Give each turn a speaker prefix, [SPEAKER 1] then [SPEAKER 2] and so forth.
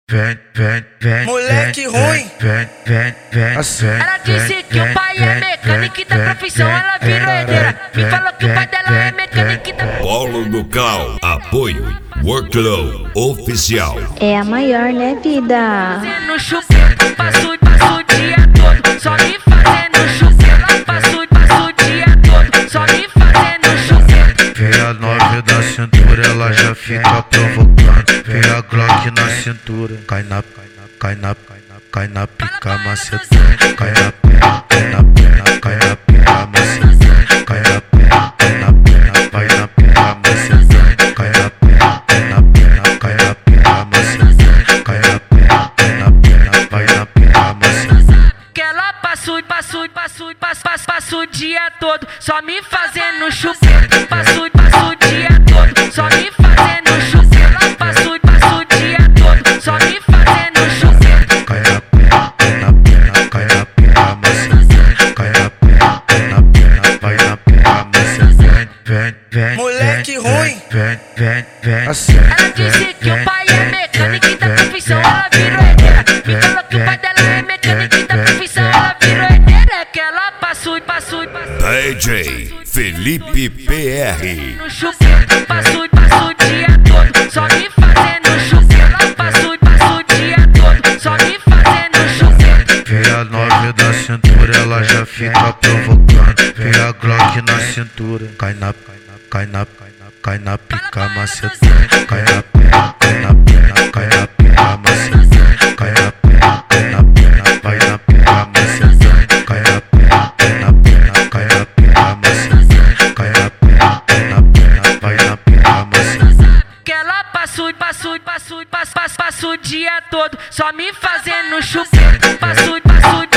[SPEAKER 1] Moleque ruim.
[SPEAKER 2] Ela disse que o pai é mecânico da profissão, ela virou herdeira. Me falou que o pai dela é mecânico da...
[SPEAKER 3] Polo do Cal, apoio, Workload Oficial.
[SPEAKER 4] É a maior, né, vida?
[SPEAKER 2] Fazendo chupeta, passo o dia todo, só me fazendo chupeta. Passo o dia todo, só me fazendo chupeta.
[SPEAKER 5] Vem a 9 da cintura, ela já fica provocando. Vem a Glock na cintura, cai na pica macetante. Cai na perna, cai na pica macetante. Cai na perna, vai na pica macetante. Cai na perna, cai na pica macetante. Cai na perna, vai na pica macetante.
[SPEAKER 2] Que ela passa o dia todo, só me fazendo chupeta. Passo o dia todo, só me fazendo chupeta. Passo o dia todo, só me fazendo chupeta.
[SPEAKER 5] Cai na perna, cai na pica macetante. Cai na perna, vai na pica macetante. Vem,
[SPEAKER 1] Moleque ruim.
[SPEAKER 5] vem,
[SPEAKER 2] Ela disse que o pai é mecânico da profissão, ela virou herdeira. Me falou que o pai dela é mecânico da profissão, ela virou herdeira. Que ela passou
[SPEAKER 3] DJ Felipe PR.
[SPEAKER 2] no chupeta. Passo o dia todo, só me fazendo chupeta. Passo o dia todo, só me fazendo chupeta.
[SPEAKER 5] Vem a 9 da cintura, ela já fica provocando. Vem a Glock na cintura, cai na pica macetante. Cai na perna, cai na pica macetante. Cai na perna, vai na pica macetante. Cai na perna, cai na pica macetante. Cai na perna, vai na pica macetante.
[SPEAKER 2] Que ela passa o dia todo, só me fazendo chupeta. Passo o